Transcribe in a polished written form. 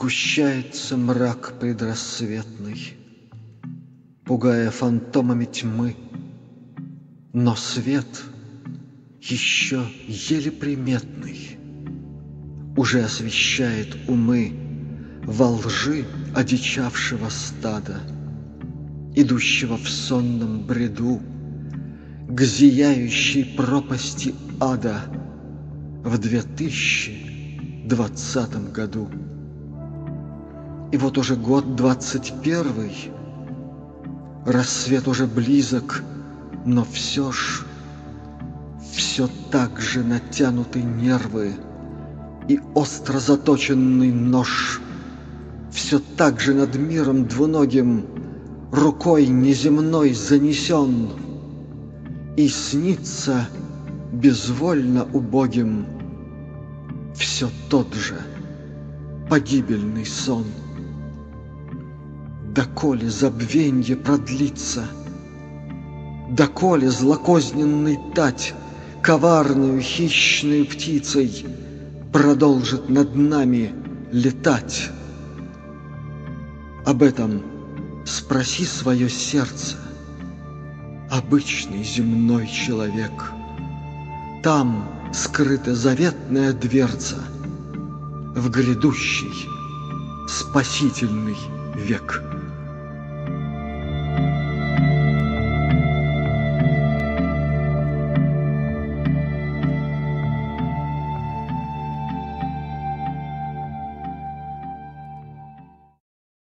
Сгущается мрак предрассветный, пугая фантомами тьмы, но свет, еще еле приметный, уже освещает умы во лжи одичавшего стада, идущего в сонном бреду к зияющей пропасти ада в 2020 году. И вот уже год 21, рассвет уже близок, но все ж все так же натянуты нервы и остро заточенный нож, все так же над миром двуногим рукой неземной занесен, и снится безвольно убогим все тот же погибельный сон. Доколе забвенье продлится, доколе злокозненный тать коварную хищную птицей продолжит над нами летать? Об этом спроси свое сердце, обычный земной человек. Там скрыта заветная дверца в грядущий спасительный век.